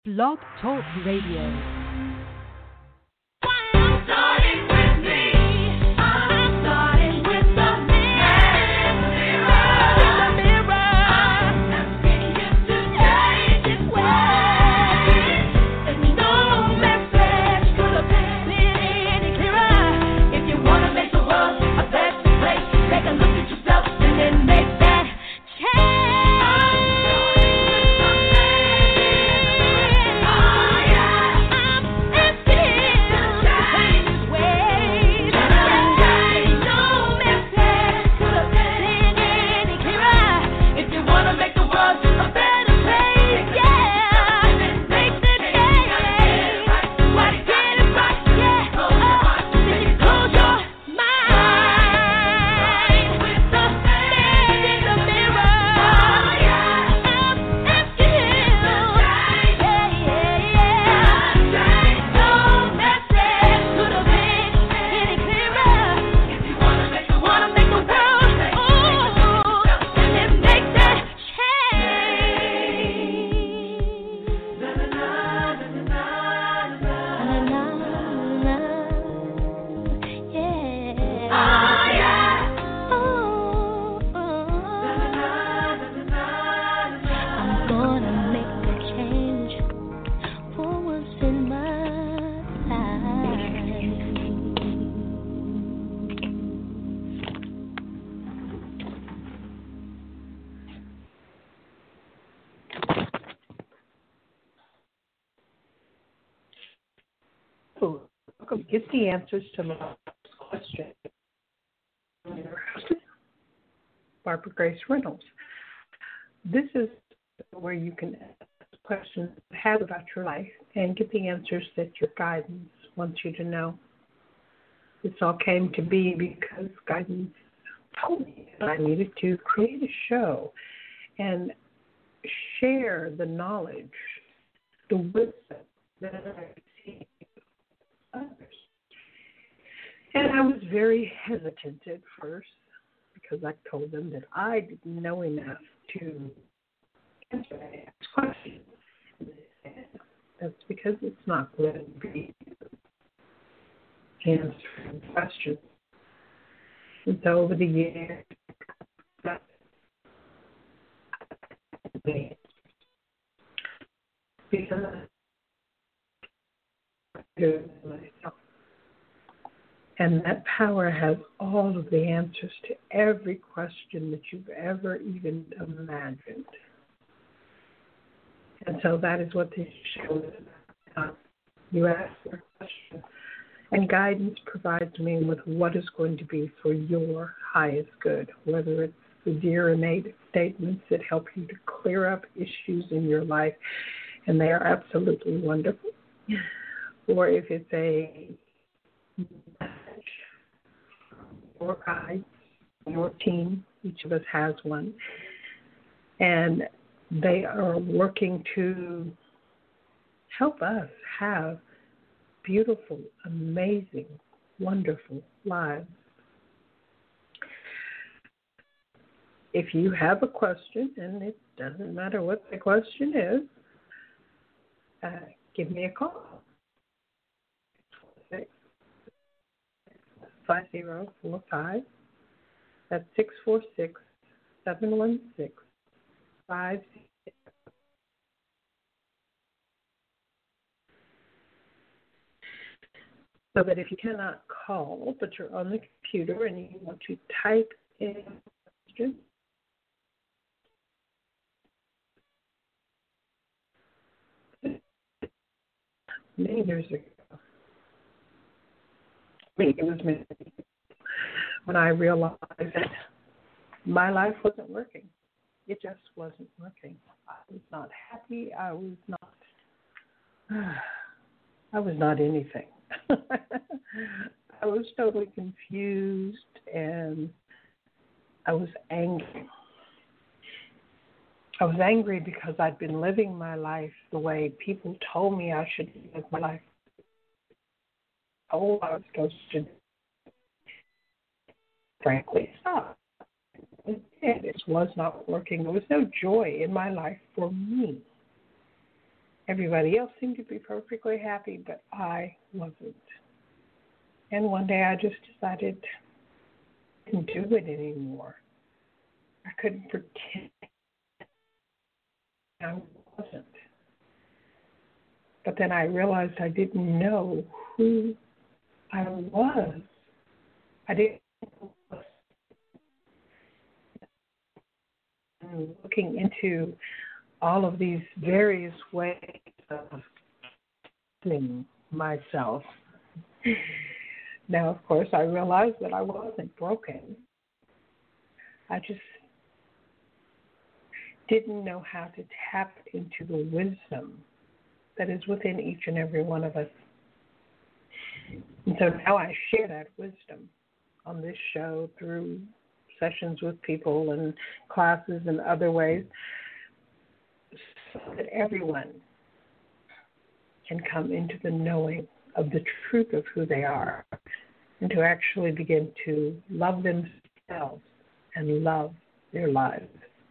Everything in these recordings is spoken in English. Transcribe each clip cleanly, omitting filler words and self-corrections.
Blog Talk Radio. Get the answers to my question. Barbara Grace Reynolds. This is where you can ask questions you have about your life and get the answers that your guidance wants you to know. This all came to be because guidance told me that I needed to create a show and share the knowledge, the wisdom that I received others. And I was very hesitant at first because I told them that I didn't know enough to answer and ask questions. That's because it's not going to be answering questions. And so over the years, because I do myself. And that power has all of the answers to every question that you've ever even imagined. And so that is what this show is about. You ask a question, and guidance provides me with what is going to be for your highest good, whether it's the dear innate statements that help you to clear up issues in your life, and they are absolutely wonderful, or if it's a message from your guides, your team, each of us has one, and they are working to help us have beautiful, amazing, wonderful lives. If you have a question, and it doesn't matter what the question is, give me a call. 5045. That's 646-716-50. So that if you cannot call, but you're on the computer and you want to type in a question, many years ago, it was me when I realized that my life wasn't working. It just wasn't working. I was not happy. I was not anything. I was totally confused, and I was angry. I was angry because I'd been living my life the way people told me I should live my life. Oh, I was supposed to, frankly, stop. It was not working. There was no joy in my life for me. Everybody else seemed to be perfectly happy, but I wasn't. And one day I just decided I couldn't do it anymore. I couldn't pretend I wasn't. But then I realized I didn't know who I was. I didn't know who I was. Looking into all of these various ways of seeing myself. Now, of course, I realized that I wasn't broken. I just didn't know how to tap into the wisdom that is within each and every one of us. And so now I share that wisdom on this show through sessions with people and classes and other ways so that everyone can come into the knowing of the truth of who they are and to actually begin to love themselves and love their lives.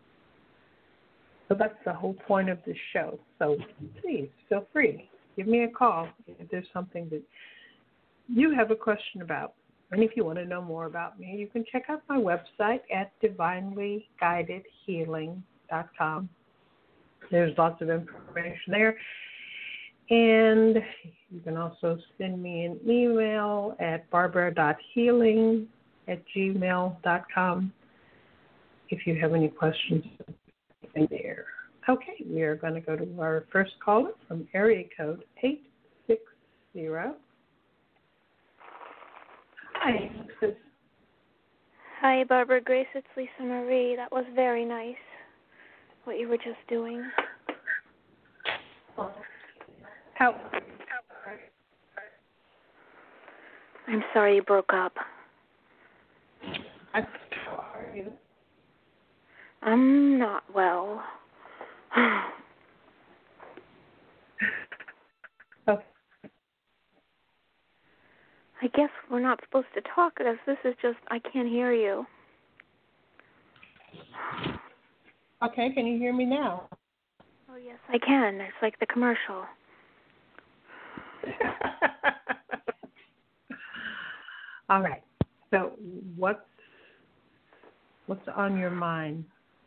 So that's the whole point of this show. So please feel free. Give me a call if there's something that you have a question about. And if you want to know more about me, you can check out my website at divinelyguidedhealing.com. There's lots of information there. And you can also send me an email at barbara.healing@gmail.com if you have any questions there. Okay, we are going to go to our first caller from area code 860. Hi. Hi, Barbara Grace. It's Lisa Marie. That was very nice, what you were just doing. How? I'm sorry you broke up. How are you? I'm not well. Okay. I guess we're not supposed to talk because this is just, I can't hear you. Okay, can you hear me now? Oh, yes, I can. It's like the commercial. All right. So what's on your mind?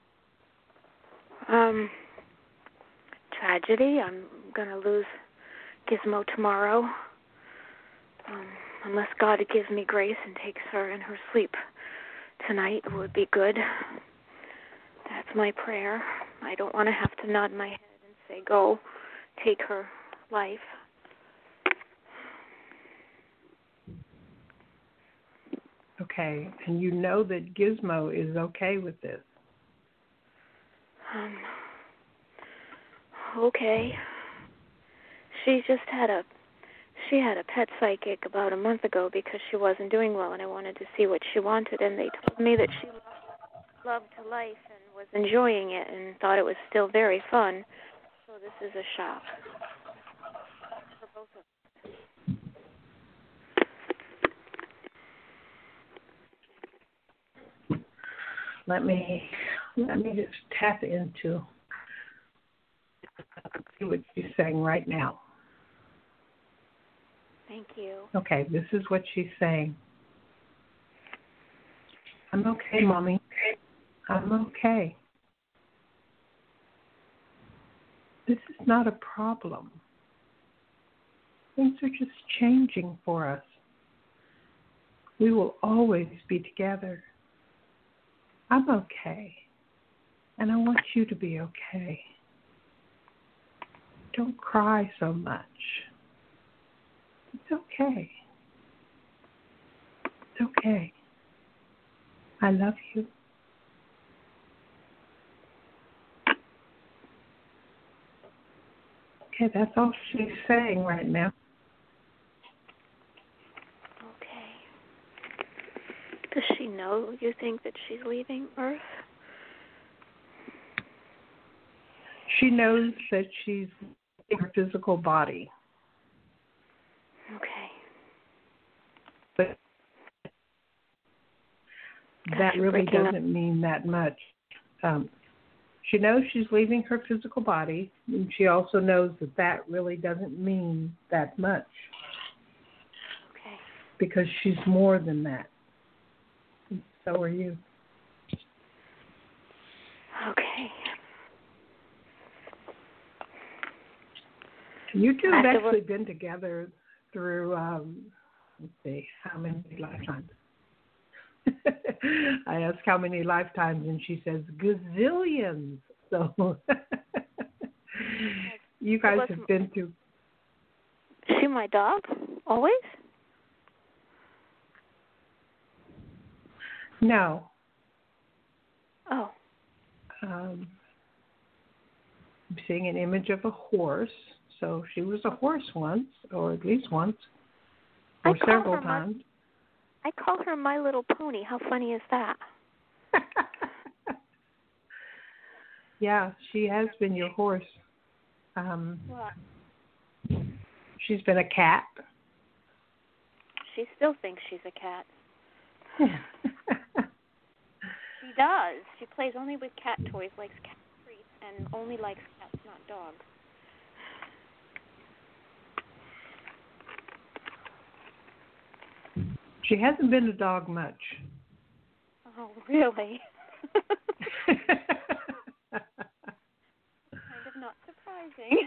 Tragedy. I'm going to lose Gizmo tomorrow. Unless God gives me grace and takes her in her sleep tonight, it would be good. That's my prayer. I don't want to have to nod my head and say, go, take her life. Okay, and you know that Gizmo is okay with this. Okay. She had a pet psychic about a month ago because she wasn't doing well, and I wanted to see what she wanted, and they told me that she loved life and was enjoying it and thought it was still very fun. So this is a shock for both of us. Let me just tap into see what she's saying right now. Thank you. Okay, this is what she's saying. I'm okay, Mommy. I'm okay. This is not a problem. Things are just changing for us. We will always be together. I'm okay. And I want you to be okay. Don't cry so much. It's okay. It's okay. I love you. Okay, that's all she's saying right now. Okay. Does she know you think that she's leaving Earth? She knows that she's in her physical body. Okay. But that really doesn't mean that much. She knows she's leaving her physical body, and she also knows that that really doesn't mean that much. Okay. Because she's more than that. And so are you. Okay. You two have actually been together through, let's see, how many lifetimes? I asked how many lifetimes, and she says gazillions. So you guys have been through. Is she my dog? Always? No. Oh. I'm seeing an image of a horse. So she was a horse once, or at least once, or several times. I call her My Little Pony. How funny is that? Yeah, she has been your horse. What? She's been a cat. She still thinks she's a cat. She does. She plays only with cat toys, likes cat treats, and only likes cats, not dogs. She hasn't been a dog much. Oh, really? Kind of not surprising.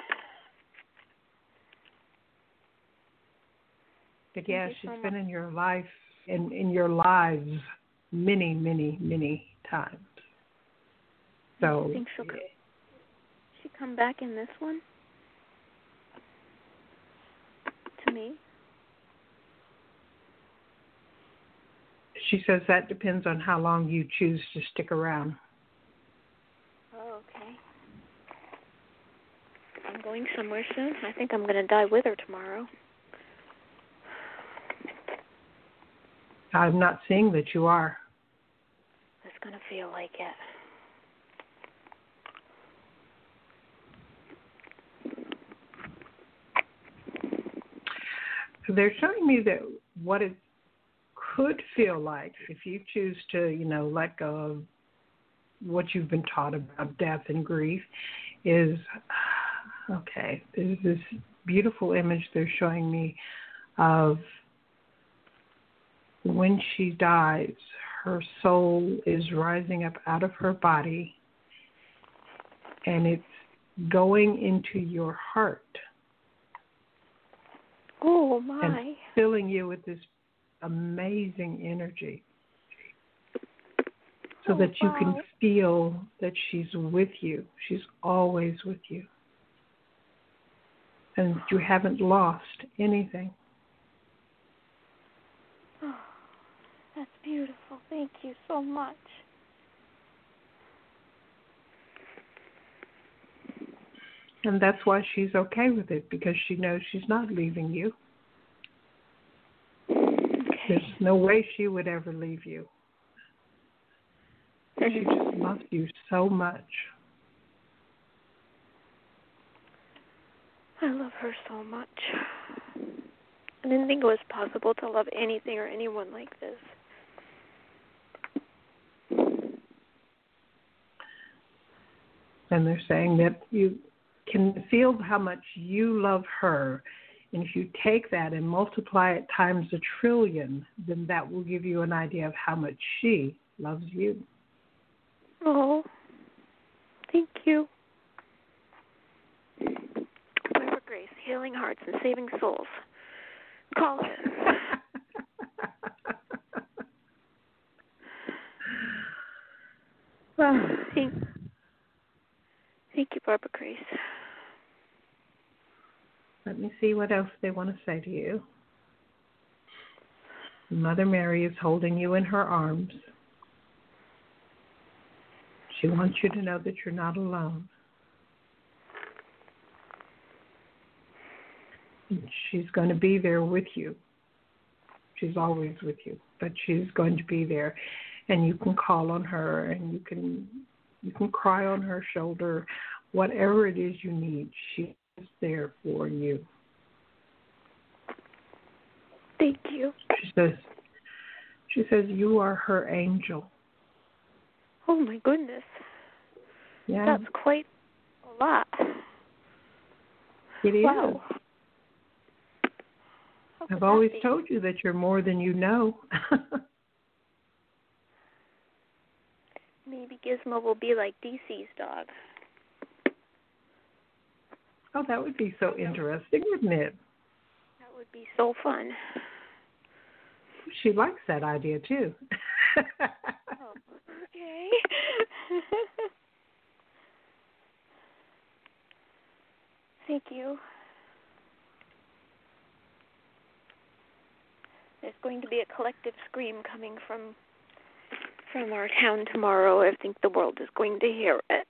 But yeah, she's been in your life, in your lives, many, many, many times. So. Do you think she'll come back in this one? To me? She says that depends on how long you choose to stick around. Oh, okay. I'm going somewhere soon. I think I'm going to die with her tomorrow. I'm not seeing that you are. It's going to feel like it. They're showing me that what it could feel like if you choose to, let go of what you've been taught about death and grief is, okay, there's this beautiful image they're showing me of when she dies, her soul is rising up out of her body and it's going into your heart. Oh, my. And filling you with this amazing energy so that you can feel that she's with you. She's always with you. And you haven't lost anything. Oh, that's beautiful. Thank you so much. And that's why she's okay with it, because she knows she's not leaving you. There's no way she would ever leave you. She just loves you so much. I love her so much. I didn't think it was possible to love anything or anyone like this. And they're saying that you can feel how much you love her. And if you take that and multiply it times 1 trillion, then that will give you an idea of how much she loves you. Oh, thank you. Barbara Grace, healing hearts and saving souls. Call her. Thank you, Barbara Grace. Let me see what else they want to say to you. Mother Mary is holding you in her arms. She wants you to know that you're not alone. She's going to be there with you. She's always with you, but she's going to be there. And you can call on her, and you can cry on her shoulder. Whatever it is you need, she is there for you. Thank you. She says you are her angel. Oh, my goodness. Yeah. That's quite a lot. It is. Wow. I've always told you that you're more than you know. Maybe Gizmo will be like DC's dog. Oh, that would be so interesting, wouldn't it? That would be so fun. She likes that idea, too. Oh, okay. Thank you. There's going to be a collective scream coming from our town tomorrow. I think the world is going to hear it.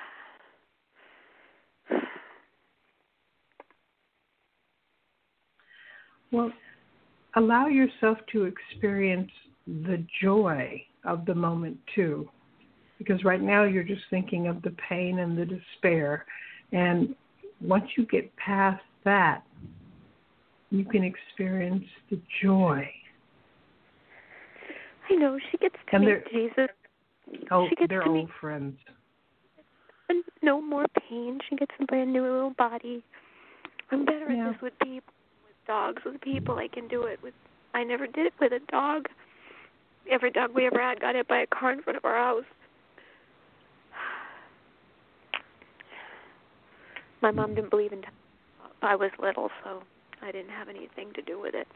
Well, allow yourself to experience the joy of the moment, too. Because right now you're just thinking of the pain and the despair. And once you get past that, you can experience the joy. I know. She gets to meet Jesus. Oh, she gets they're to old meet friends. No more pain. She gets a brand new little body. I'm better at this with people. Dogs, with people, I can do it with. I never did it with a dog. Every dog we ever had got hit by a car in front of our house. My mom didn't believe in dogs. I was little, so I didn't have anything to do with it.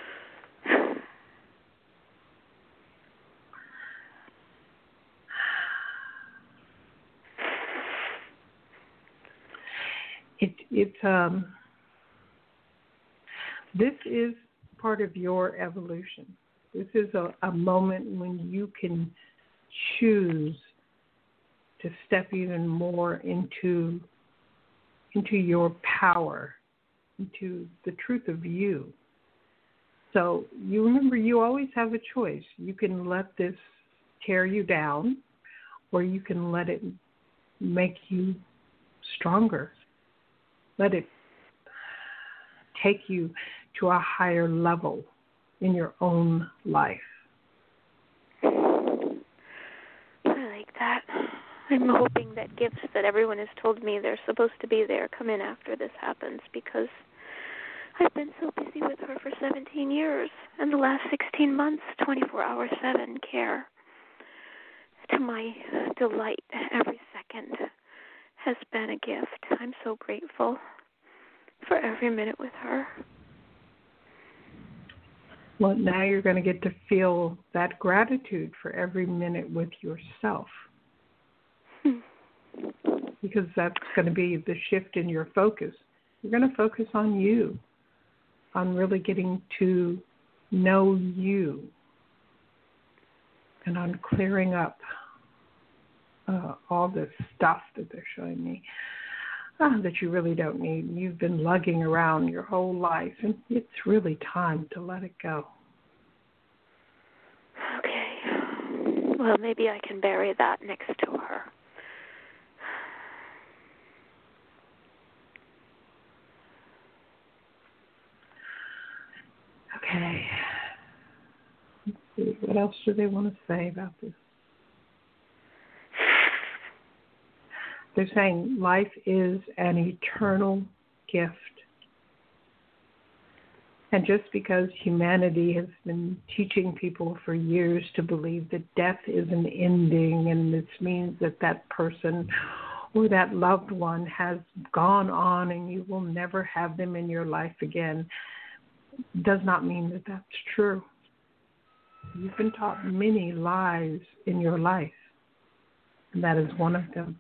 This is part of your evolution. This is a moment when you can choose to step even more into your power, into the truth of you. So you remember, you always have a choice. You can let this tear you down, or you can let it make you stronger. Let it take you to a higher level in your own life. I like that. I'm hoping that gifts that everyone has told me they're supposed to be there come in after this happens, because I've been so busy with her for 17 years, and the last 16 months, 24/7 care. To my delight, every second has been a gift. I'm so grateful for every minute with her. Well, now you're going to get to feel that gratitude for every minute with yourself. Because that's going to be the shift in your focus. You're going to focus on you, on really getting to know you, and on clearing up all the stuff that they're showing me that you really don't need. You've been lugging around your whole life, and it's really time to let it go. Okay. Well, maybe I can bury that next to her. Okay. Let's see. What else do they want to say about this? They're saying life is an eternal gift. And just because humanity has been teaching people for years to believe that death is an ending, and this means that that person or that loved one has gone on and you will never have them in your life again, does not mean that that's true. You've been taught many lies in your life, and that is one of them.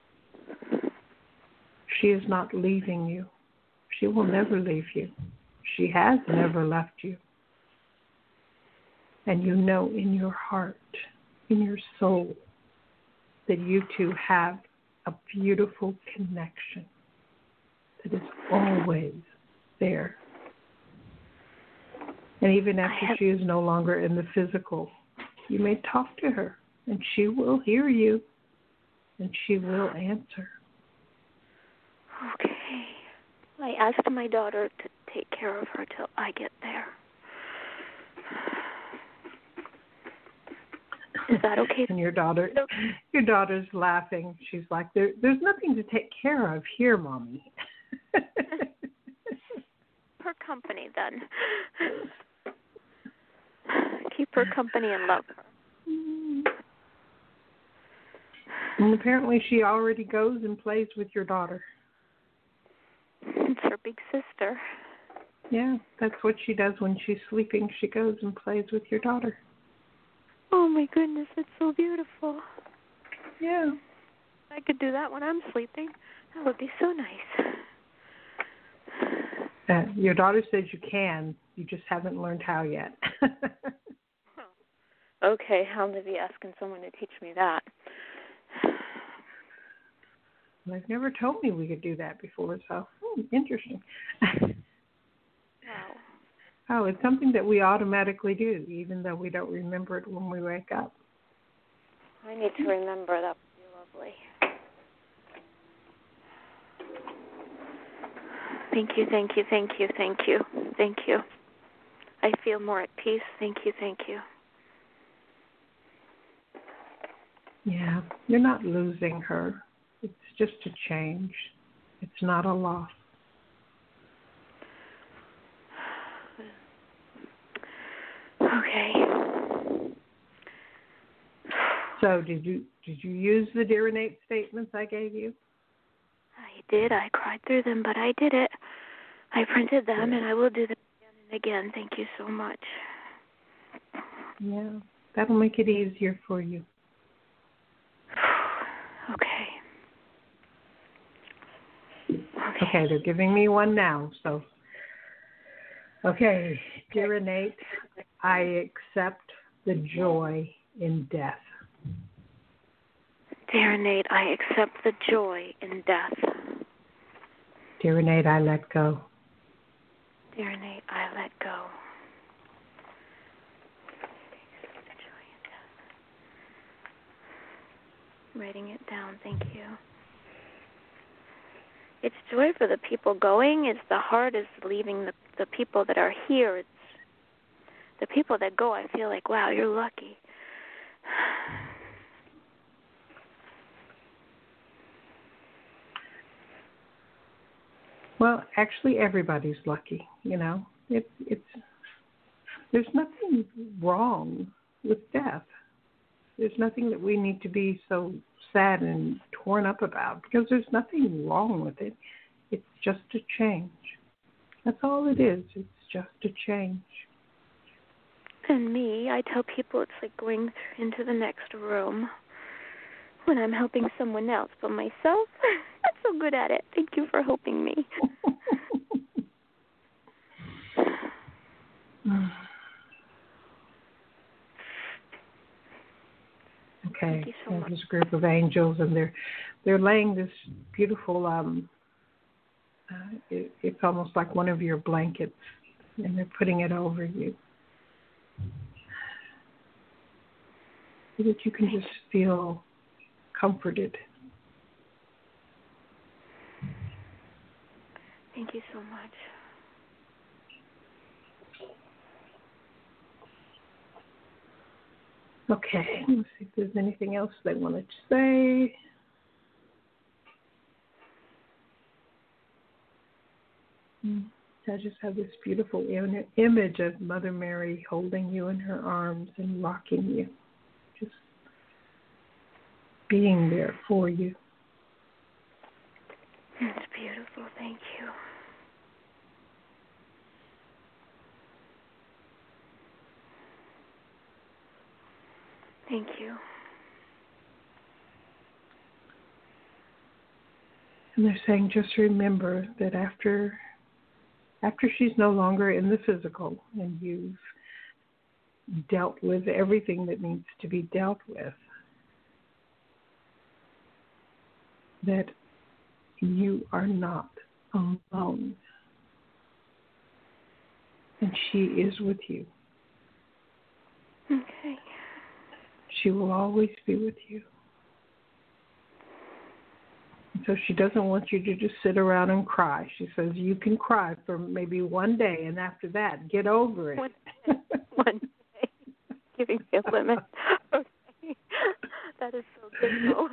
She is not leaving you. She will never leave you. She has never left you. And you know in your heart, in your soul, that you two have a beautiful connection that is always there. And even after she is no longer in the physical, you may talk to her, and she will hear you, and she will answer. Okay. I asked my daughter to take care of her till I get there. Is that okay? And your daughter's laughing. She's like, there's nothing to take care of here, Mommy. Her company, then. Keep her company and love her. And apparently she already goes and plays with your daughter. It's her big sister. Yeah, that's what she does when she's sleeping. She goes and plays with your daughter. Oh, my goodness, that's so beautiful. Yeah. I could do that when I'm sleeping. That would be so nice. Your daughter says you can. You just haven't learned how yet. Okay, I'll be asking someone to teach me that. They've never told me we could do that before, so interesting. Wow. Oh, it's something that we automatically do, even though we don't remember it when we wake up. I need to remember. That would be lovely. Thank you, thank you, thank you, thank you, thank you. I feel more at peace. Thank you, thank you. Yeah, you're not losing her. It's just a change. It's not a loss. Okay. So did you use the Dear Innate statements I gave you? I did. I cried through them, but I did it. I printed them, and I will do them again and again. Thank you so much. Yeah, that'll make it easier for you. Okay. Okay, they're giving me one now, so. Okay, Dear Innate, I accept the joy in death. Dear Innate, I accept the joy in death. Dear Innate, I let go. Dear Innate, I let go. Writing it down, thank you. It's joy for the people going. It's the hardest leaving the people that are here. It's the people that go, I feel like, wow, you're lucky. Well, actually, everybody's lucky. You know, it's there's nothing wrong with death. There's nothing that we need to be so sad and torn up about because there's nothing wrong with it. It's just a change. That's all it is. It's just a change. And me, I tell people it's like going into the next room when I'm helping someone else. But myself, I'm so good at it. Thank you for helping me. Okay, so there's this group of angels, and they're laying this beautiful. It's almost like one of your blankets, and they're putting it over you, so that you can just feel comforted. Thank you so much. Okay, let's see if there's anything else they wanted to say. I just have this beautiful image of Mother Mary holding you in her arms and rocking you, just being there for you. It's beautiful. Thank you. Thank you. And they're saying, just remember that after she's no longer in the physical and you've dealt with everything that needs to be dealt with, that you are not alone. And she is with you. Okay. She will always be with you. And so she doesn't want you to just sit around and cry. She says you can cry for maybe one day, and after that, get over it. One day. Giving me a limit. Okay. So.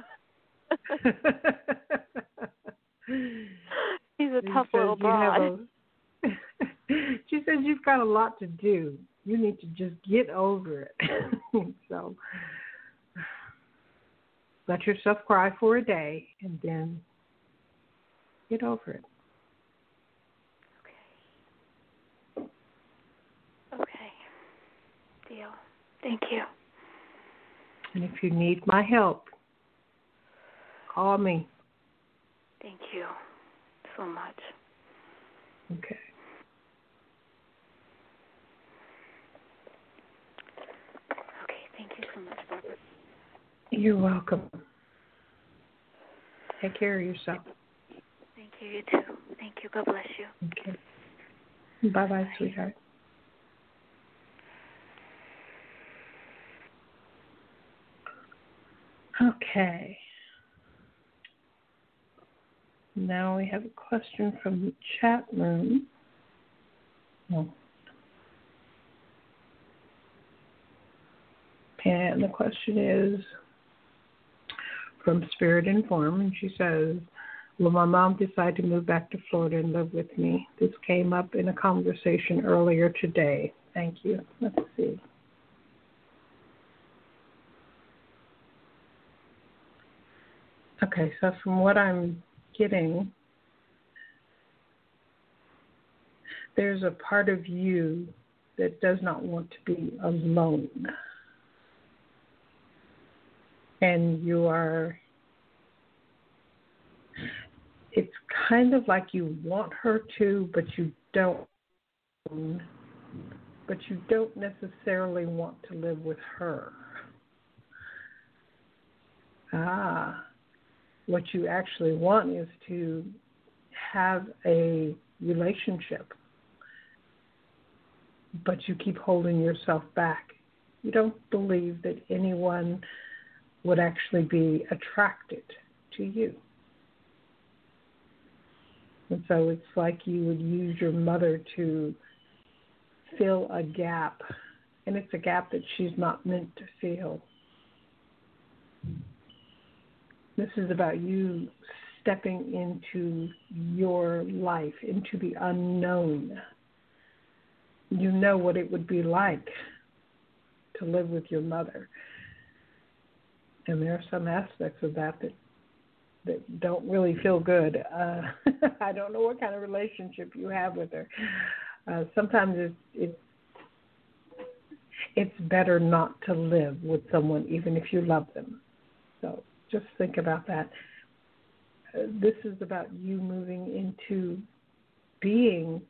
He's a tough little broad. She says you've got a lot to do. You need to just get over it. So let yourself cry for a day and then get over it. Okay. Deal. Thank you. And if you need my help, call me. Thank you so much. Okay. Okay, thank you so much, Barbara. You're welcome. Take care of yourself. Thank you, you too. Thank you. God bless you. Okay. Bye-bye, sweetheart. Okay. Now we have a question from the chat room. And the question is from Spirit Inform, and she says, will my mom decide to move back to Florida and live with me? This came up in a conversation earlier today. Thank you. Let's see. Okay, so from what I'm getting, there's a part of you that does not want to be alone. And you are, it's kind of like you want her to, but you don't necessarily want to live with her. What you actually want is to have a relationship, but you keep holding yourself back. You don't believe that anyone would actually be attracted to you. And so it's like you would use your mother to fill a gap, and it's a gap that she's not meant to fill. This is about you stepping into your life, into the unknown. You know what it would be like to live with your mother. And there are some aspects of that don't really feel good. I don't know what kind of relationship you have with her. Sometimes it's better not to live with someone, even if you love them. So just think about that. This is about you moving into being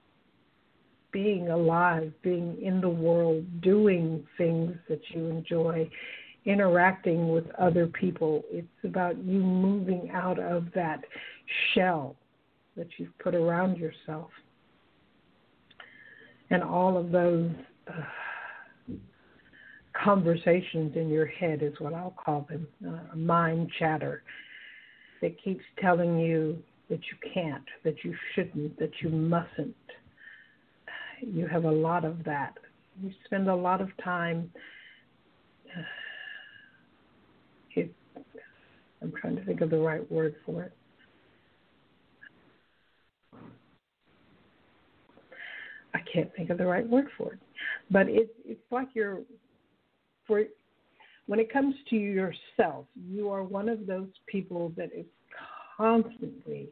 alive, being in the world, doing things that you enjoy, interacting with other people. It's about you moving out of that shell that you've put around yourself. And all of those conversations in your head is what I'll call them, mind chatter, that keeps telling you that you can't, that you shouldn't, that you mustn't. You have a lot of that. You spend a lot of time, I'm trying to think of the right word for it. I can't think of the right word for it. But it's like when it comes to yourself, you are one of those people that is constantly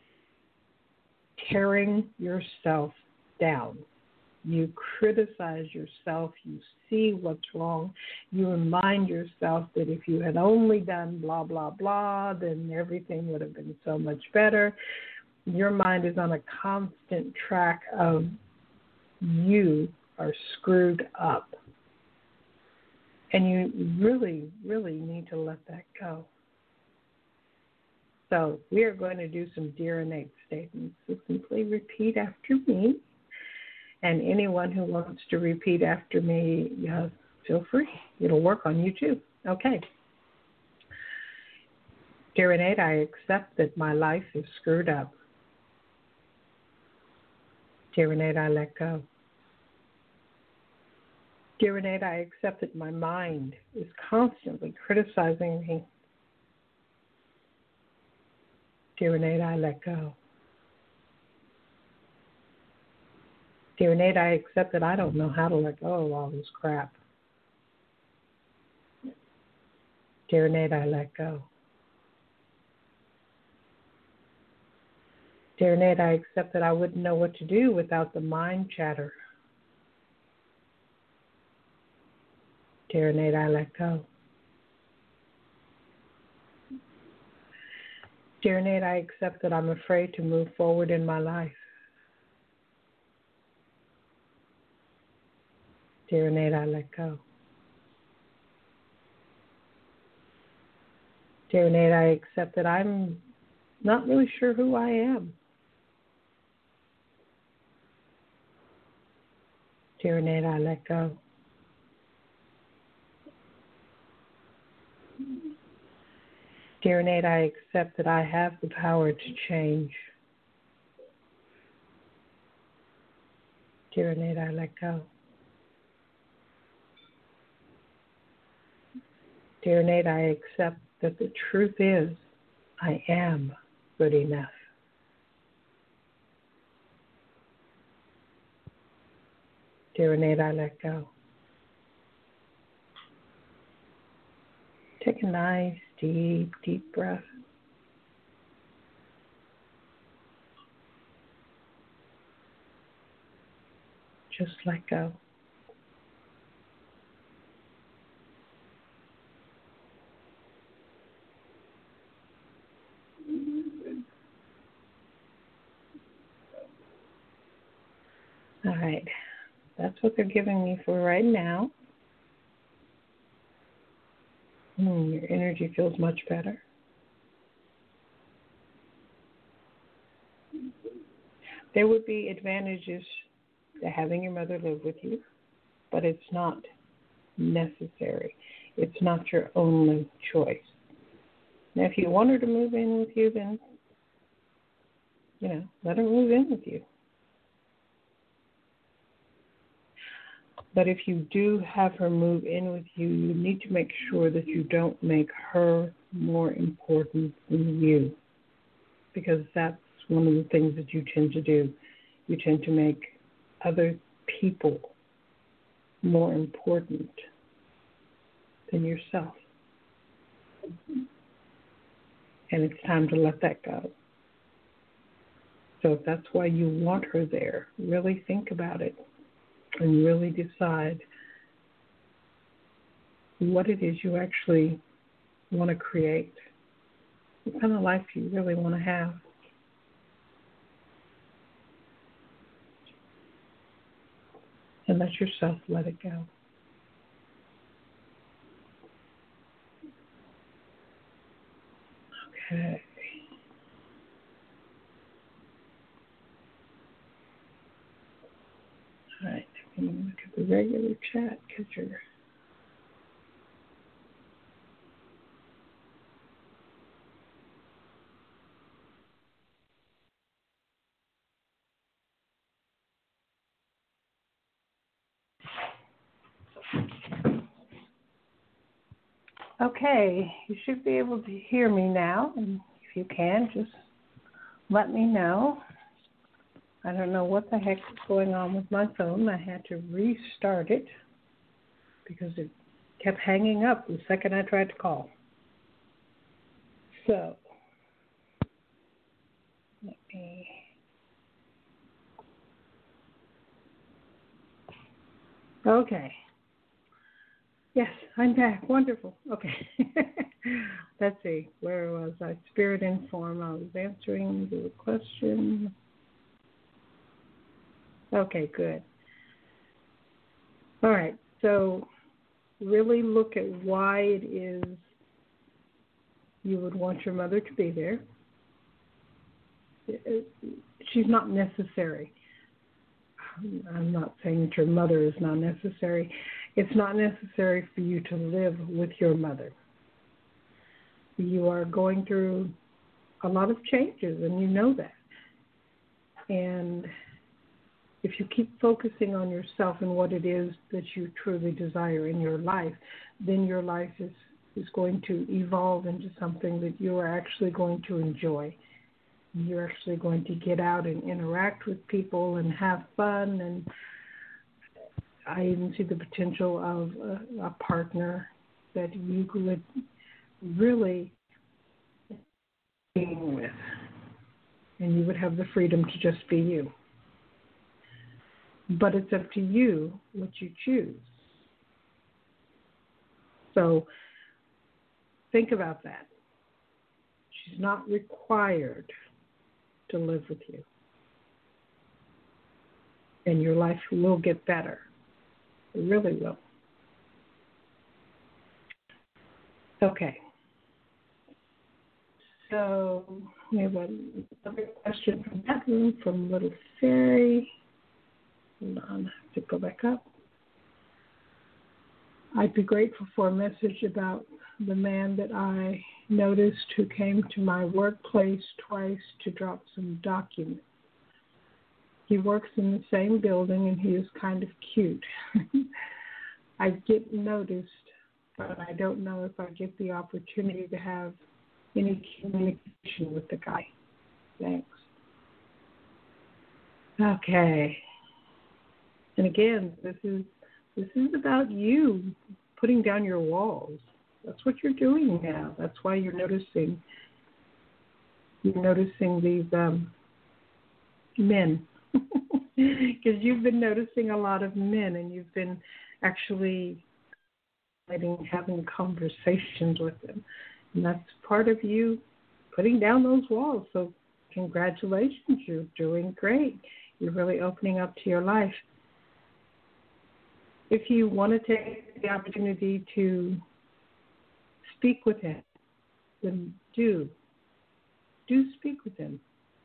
tearing yourself down. You criticize yourself. You see what's wrong. You remind yourself that if you had only done blah, blah, blah, then everything would have been so much better. Your mind is on a constant track of you are screwed up. And you really, really need to let that go. So we are going to do some Dear Innate statements. So simply repeat after me. And anyone who wants to repeat after me, feel free. It'll work on you too. Okay. Dear Innate, I accept that my life is screwed up. Dear Innate, I let go. Dear Innate, I accept that my mind is constantly criticizing me Dear Renee, I let go. Dear Renee, I accept that I don't know how to let go of all this crap. Dear Renee, I let go. Dear Renee, I accept that I wouldn't know what to do without the mind chatter. Dear Renee, I let go. Dear Renee, I accept that I'm afraid to move forward in my life. Dear Renee, I let go. Dear Renee, I accept that I'm not really sure who I am. Dear Renee, I let go. Dear Renee, I accept that I have the power to change. Dear Renee, I let go. Dear Renee, I accept that the truth is I am good enough. Dear Renee, I let go. Take a nice, deep, deep breath. Just let go. All right. That's what they're giving me for right now. Your energy feels much better. There would be advantages to having your mother live with you, but it's not necessary. It's not your only choice. Now, if you want her to move in with you, then, let her move in with you. But if you do have her move in with you, you need to make sure that you don't make her more important than you, because that's one of the things that you tend to do. You tend to make other people more important than yourself. And it's time to let that go. So if that's why you want her there, really think about it and really decide what it is you actually want to create. What kind of life you really want to have. And let yourself let it go. Okay. All right. I'm going to look at the regular chat because you're... Okay, you should be able to hear me now. And if you can, just let me know. I don't know what the heck is going on with my phone. I had to restart it because it kept hanging up the second I tried to call. So, let me... Okay. Yes, I'm back. Wonderful. Okay. Let's see. Where was I? Spirit in form. I was answering the question. Okay, good. All right. So really look at why it is you would want your mother to be there. She's not necessary. I'm not saying that your mother is not necessary. It's not necessary for you to live with your mother. You are going through a lot of changes, and you know that. And if you keep focusing on yourself and what it is that you truly desire in your life, then your life is going to evolve into something that you are actually going to enjoy You're actually going to get out and interact with people and have fun. And I even see the potential of a partner that you could really be with. And you would have the freedom to just be you. But it's up to you what you choose. So think about that. She's not required to live with you. And your life will get better. It really will. Okay. So we have another question from that room from Little Fairy. Hold on, I have to go back up. I'd be grateful for a message about the man that I noticed who came to my workplace twice to drop some documents. He works in the same building and he is kind of cute. I get noticed, but I don't know if I get the opportunity to have any communication with the guy. Thanks. Okay. And again, this is about you putting down your walls. That's what you're doing now. That's why you're noticing these men. Because you've been noticing a lot of men, and you've been actually having conversations with them. And that's part of you putting down those walls. So congratulations, you're doing great. You're really opening up to your life. If you want to take the opportunity to speak with him, then do speak with him.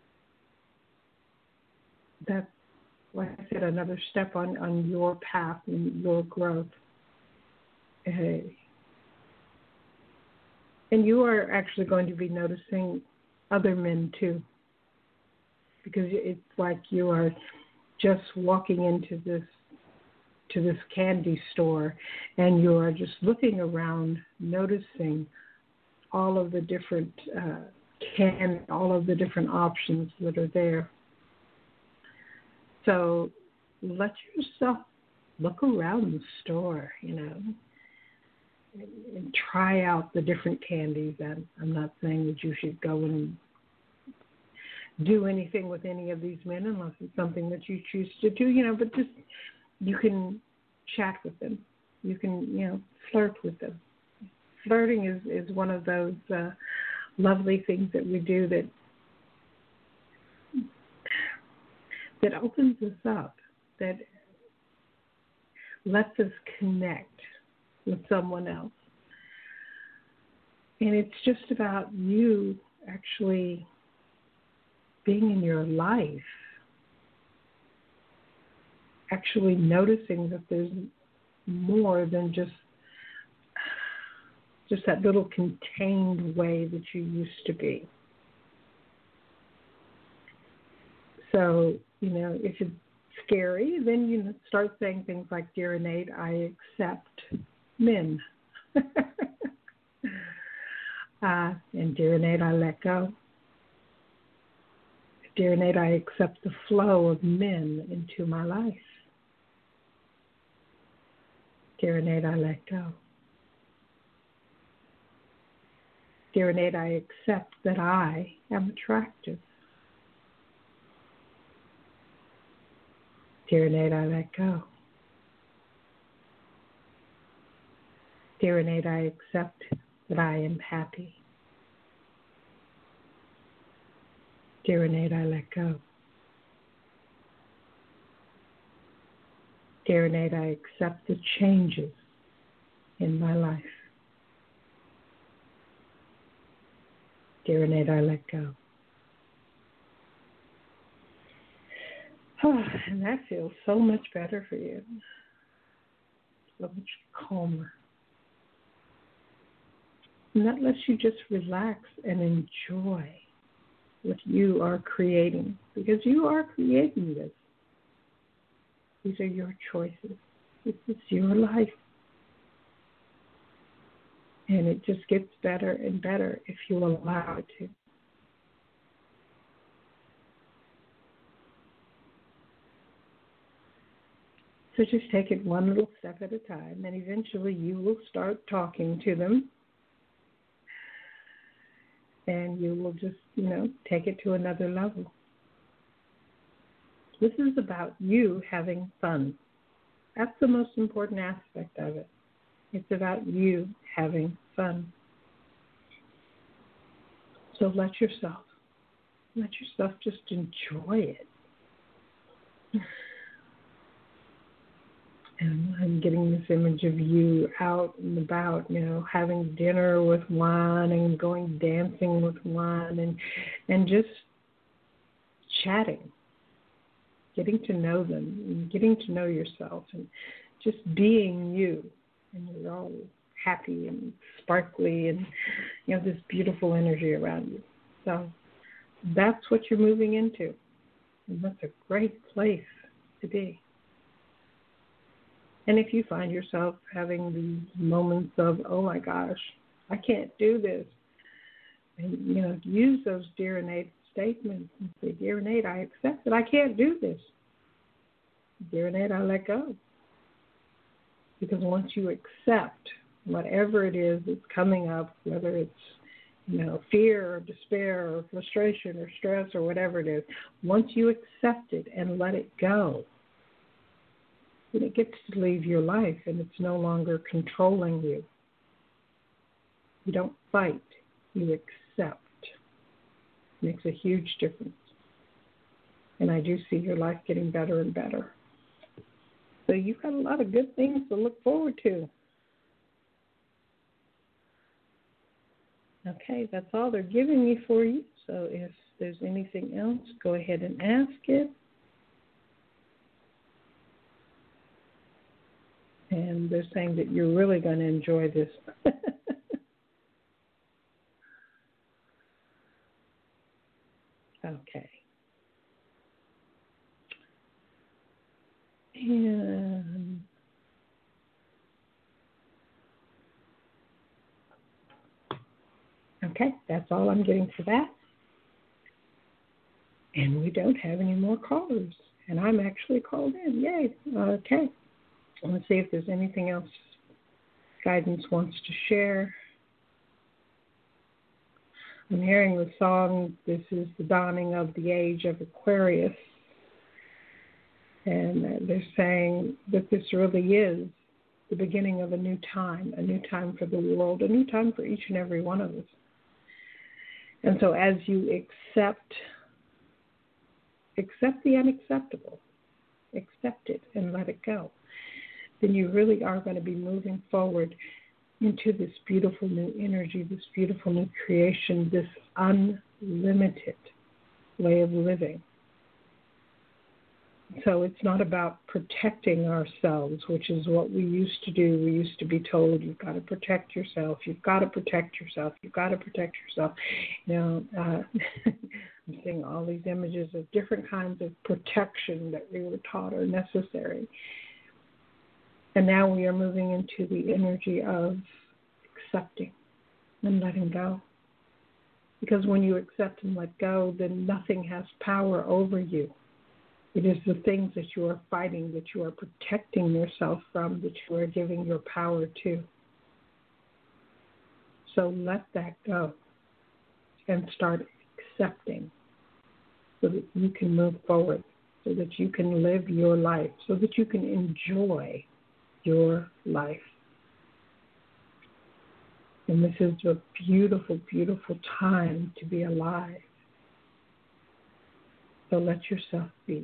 That's, like I said, another step on your path and your growth. Hey. And you are actually going to be noticing other men too, because it's like you are just walking into this candy store, and you are just looking around, noticing all of the different all of the different options that are there. So let yourself look around the store, and try out the different candies. And I'm not saying that you should go and do anything with any of these men unless it's something that you choose to do, but just you can chat with them. You can, flirt with them. Flirting is one of those lovely things that we do that opens us up, that lets us connect with someone else. And it's just about you actually being in your life, actually noticing that there's more than just that little contained way that you used to be. So, if it's scary, then you start saying things like, "Dear Innate, I accept men." And "Dear Innate, I let go." "Dear Innate, I accept the flow of men into my life." "Dear Innate, I let go." "Dear Innate, I accept that I am attractive." "Dear Innate, I let go." "Dear Innate, I accept that I am happy." "Dear Innate, I let go." "Dear Innate, I accept the changes in my life." "Dear Innate, I let go." And that feels so much better for you. So much calmer. And that lets you just relax and enjoy what you are creating, because you are creating this. These are your choices. This is your life. And it just gets better and better if you allow it to. So just take it one little step at a time, and eventually you will start talking to them. And you will just, take it to another level. This is about you having fun. That's the most important aspect of it. It's about you having fun. So let yourself just enjoy it. And I'm getting this image of you out and about, having dinner with one and going dancing with one and just chatting, getting to know them and getting to know yourself and just being you. And you're all happy and sparkly and you have this beautiful energy around you. So that's what you're moving into. And that's a great place to be. And if you find yourself having these moments of, oh my gosh, I can't do this, and use those Dear Innate statements and say, Dear Innate, I accept that I can't do this. Dear Innate, I let go. Because once you accept whatever it is that's coming up, whether it's fear or despair or frustration or stress or whatever it is, once you accept it and let it go, then it gets to leave your life and it's no longer controlling you. You don't fight, you accept. It makes a huge difference. And I do see your life getting better and better. So you've got a lot of good things to look forward to. Okay, that's all they're giving me for you. So if there's anything else, go ahead and ask it. And they're saying that you're really going to enjoy this. Okay. And okay, that's all I'm getting for that. And we don't have any more callers. And I'm actually called in. Yay. Okay. Let's see if there's anything else guidance wants to share. I'm hearing the song, This is the Dawning of the Age of Aquarius. And they're saying that this really is the beginning of a new time for the world, a new time for each and every one of us. And so as you accept the unacceptable, accept it and let it go, then you really are going to be moving forward into this beautiful new energy, this beautiful new creation, this unlimited way of living. So it's not about protecting ourselves, which is what we used to do. We used to be told, you've got to protect yourself, you've got to protect yourself, you've got to protect yourself. I'm seeing all these images of different kinds of protection that we were taught are necessary. And now we are moving into the energy of accepting and letting go. Because when you accept and let go, then nothing has power over you. It is the things that you are fighting, that you are protecting yourself from, that you are giving your power to. So let that go and start accepting so that you can move forward, so that you can live your life, so that you can enjoy your life. And this is a beautiful, beautiful time to be alive. So let yourself be.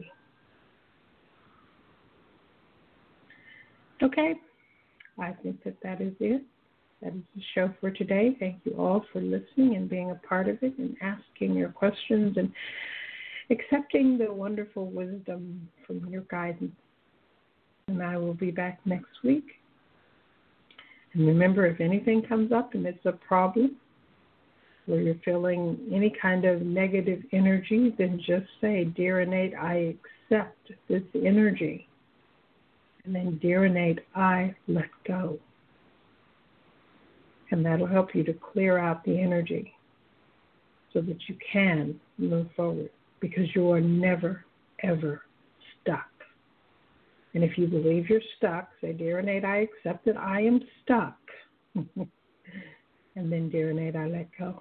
Okay, I think that is it. That is the show for today. Thank you all for listening and being a part of it and asking your questions and accepting the wonderful wisdom from your guidance. And I will be back next week. And remember, if anything comes up and it's a problem, or you're feeling any kind of negative energy, then just say, Dear Innate, I accept this energy. And then, Dear Innate, I let go. And that'll help you to clear out the energy so that you can move forward, because you are never, ever stuck. And if you believe you're stuck, say, Dear Innate, I accept that I am stuck. And then, Dear Innate, I let go.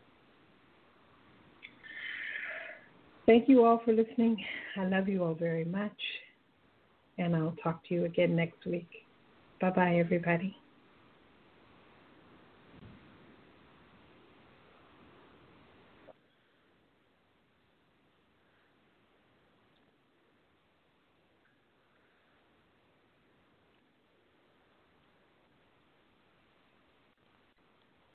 Thank you all for listening. I love you all very much. And I'll talk to you again next week. Bye-bye, everybody.